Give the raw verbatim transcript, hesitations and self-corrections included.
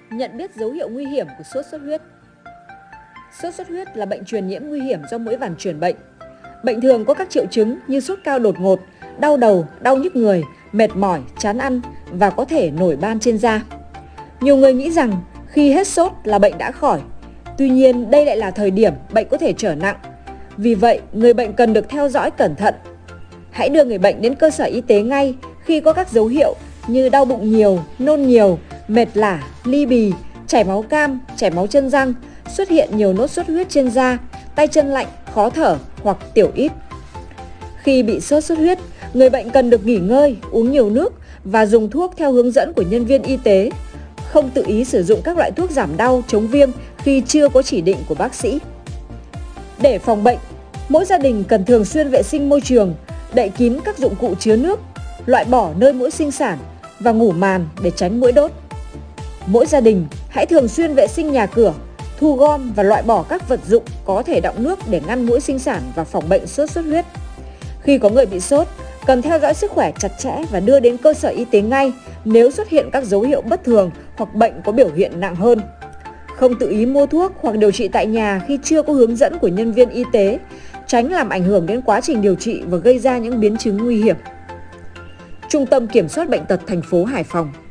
Nhận biết dấu hiệu nguy hiểm của sốt xuất huyết. Sốt xuất huyết là bệnh truyền nhiễm nguy hiểm do muỗi vàn truyền bệnh. Bệnh thường có các triệu chứng như sốt cao đột ngột, đau đầu, đau nhức người, mệt mỏi, chán ăn và có thể nổi ban trên da. Nhiều người nghĩ rằng khi hết sốt là bệnh đã khỏi. Tuy nhiên, đây lại là thời điểm bệnh có thể trở nặng. Vì vậy, người bệnh cần được theo dõi cẩn thận. Hãy đưa người bệnh đến cơ sở y tế ngay khi có các dấu hiệu như đau bụng nhiều, nôn nhiều, mệt lả, ly bì, chảy máu cam, chảy máu chân răng, xuất hiện nhiều nốt xuất huyết trên da, tay chân lạnh, khó thở hoặc tiểu ít. Khi bị sốt xuất huyết, người bệnh cần được nghỉ ngơi, uống nhiều nước và dùng thuốc theo hướng dẫn của nhân viên y tế. Không tự ý sử dụng các loại thuốc giảm đau, chống viêm khi chưa có chỉ định của bác sĩ. Để phòng bệnh, mỗi gia đình cần thường xuyên vệ sinh môi trường, đậy kín các dụng cụ chứa nước, loại bỏ nơi muỗi sinh sản và ngủ màn để tránh muỗi đốt. Mỗi gia đình hãy thường xuyên vệ sinh nhà cửa, thu gom và loại bỏ các vật dụng có thể đọng nước để ngăn muỗi sinh sản và phòng bệnh sốt xuất huyết. Khi có người bị sốt, cần theo dõi sức khỏe chặt chẽ và đưa đến cơ sở y tế ngay nếu xuất hiện các dấu hiệu bất thường hoặc bệnh có biểu hiện nặng hơn. Không tự ý mua thuốc hoặc điều trị tại nhà khi chưa có hướng dẫn của nhân viên y tế, tránh làm ảnh hưởng đến quá trình điều trị và gây ra những biến chứng nguy hiểm. Trung tâm Kiểm soát Bệnh tật thành phố Hải Phòng